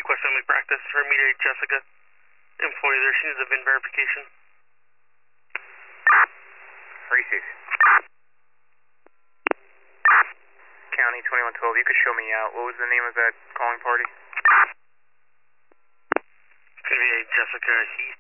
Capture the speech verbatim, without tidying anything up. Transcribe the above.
request family practice for immediate Jessica. Employee there, she needs a V I N verification. Received. County twenty-one twelve, you could show me out. What was the name of that calling party? It's gonna be a Jessica Heath.